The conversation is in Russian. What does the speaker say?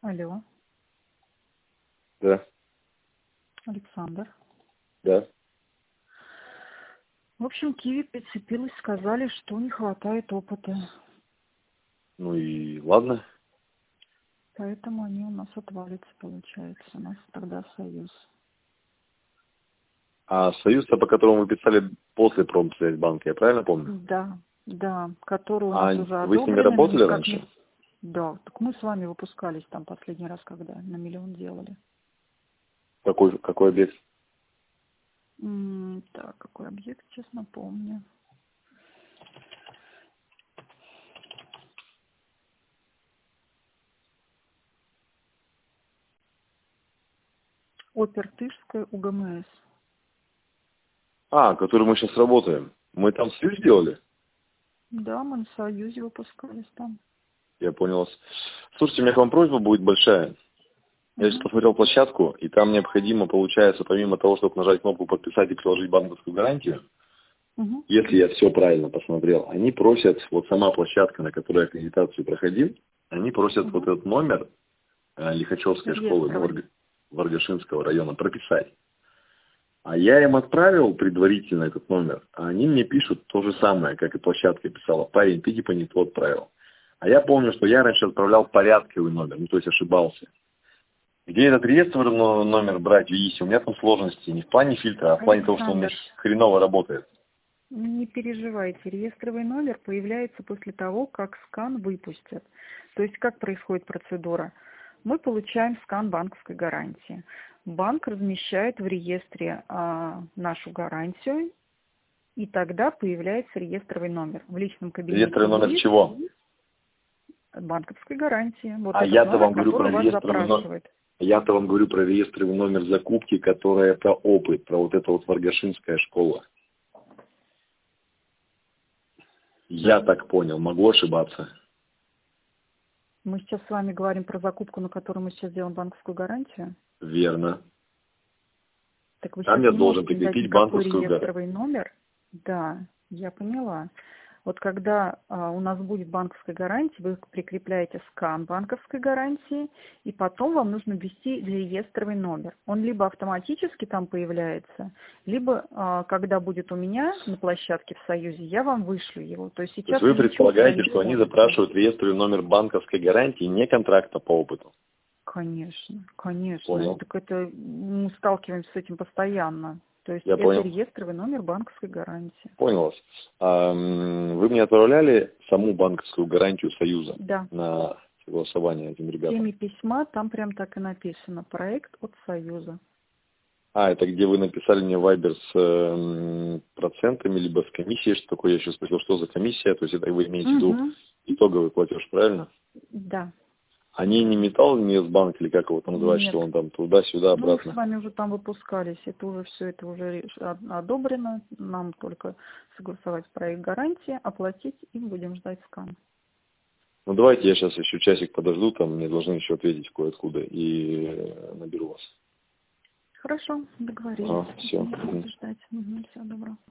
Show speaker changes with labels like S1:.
S1: Алло,
S2: Да,
S1: Александр.
S2: да.
S1: В общем, Киви прицепилась, сказали, что не хватает опыта.
S2: Ну и ладно.
S1: Поэтому они у нас отвалятся, получается. У нас тогда союз.
S2: А союз, по которому вы писали после Промсвязьбанка, я правильно помню?
S1: Да, да, которые у
S2: А
S1: нас уже
S2: вы с ними
S1: одобрены, но
S2: работали
S1: никак
S2: раньше?
S1: не... Да, так мы с вами выпускались там последний раз, когда на 1 000 000 делали.
S2: Какой объект?
S1: Так, какой объект, честно помню. Опертышская УГМС.
S2: А, который мы сейчас работаем. Мы там союз делали?
S1: Да, мы на союзе выпускались там.
S2: Я понял вас. Слушайте, у меня к вам просьба будет большая. Я сейчас
S1: Угу,
S2: посмотрел площадку, и там необходимо, получается, помимо того, чтобы нажать кнопку «Подписать» и приложить банковскую гарантию,
S1: угу,
S2: если я все правильно посмотрел, они просят, вот сама площадка, на которой я аккредитацию проходил, они просят вот
S1: угу.
S2: этот номер Лихачевской школы, ну,
S1: Реестровый.
S2: Варгашинского района прописать. А я им отправил предварительно этот номер, а они мне пишут то же самое, как и площадка писала. Парень, ты типа не то отправил. А я помню, что я раньше отправлял порядковый номер, ну то есть ошибался. Где этот реестровый номер брать в ЕИСе? У меня там сложности не в плане фильтра, а в плане того, что он у меня
S1: Александр,
S2: хреново работает.
S1: не переживайте, реестровый номер появляется после того, как скан выпустят. То есть как происходит процедура? Мы получаем скан банковской гарантии. Банк размещает в реестре нашу гарантию, и тогда появляется реестровый номер. В личном кабинете
S2: Реестровый номер
S1: ЕИС
S2: чего?
S1: банковской гарантии. Вот
S2: А
S1: этот
S2: я-то
S1: номер,
S2: вам говорю
S1: который
S2: про
S1: вас
S2: реестровый номер.
S1: запрашивает.
S2: Я-то вам говорю про реестровый номер закупки, которая про опыт, про вот это вот Варгашинская школа. Я так понял, могу ошибаться.
S1: Мы сейчас с вами говорим про закупку, на которую мы сейчас делаем банковскую гарантию.
S2: Верно.
S1: Так вы
S2: Там
S1: сейчас
S2: я
S1: не
S2: должен
S1: можете мне дать
S2: прикрепить
S1: никакой
S2: банковскую гарантию.
S1: реестровый номер? Да, я поняла. Вот когда у нас будет банковская гарантия, вы прикрепляете скан банковской гарантии, и потом вам нужно ввести реестровый номер. Он либо автоматически там появляется, либо когда будет у меня на площадке в Союзе, я вам вышлю его. То есть
S2: То есть
S1: сейчас
S2: вы
S1: вы ничего туда
S2: предполагаете,
S1: не
S2: что они
S1: сможете.
S2: запрашивают реестровый номер банковской гарантии, не контракта по опыту?
S1: Конечно, конечно.
S2: Понял.
S1: Так это мы сталкиваемся с этим постоянно. То есть
S2: Я
S1: это
S2: понял.
S1: реестровый номер банковской гарантии.
S2: Понял вас. Вы мне отправляли саму банковскую гарантию Союза
S1: Да.
S2: на согласование этим
S1: В
S2: ребятам?
S1: теме письма там прям так и написано. Проект от Союза.
S2: А, это где вы написали мне Viber с процентами, либо с комиссией, что такое? Я еще спросил, что за комиссия, то есть это вы имеете в виду
S1: Угу.
S2: итоговый платеж, правильно?
S1: Да.
S2: Они не металл, не с банк, или как его там называют,
S1: Нет.
S2: что он там туда-сюда,
S1: Ну, мы с
S2: обратно.
S1: вами уже там выпускались. Это уже все, это уже одобрено. Нам только согласовать проект гарантии, оплатить и будем ждать скан.
S2: Ну, давайте я сейчас еще часик подожду, там мне должны еще ответить кое-откуда, и наберу вас.
S1: Хорошо, договорились.
S2: Ага, все.
S1: Буду ждать. Всего доброго.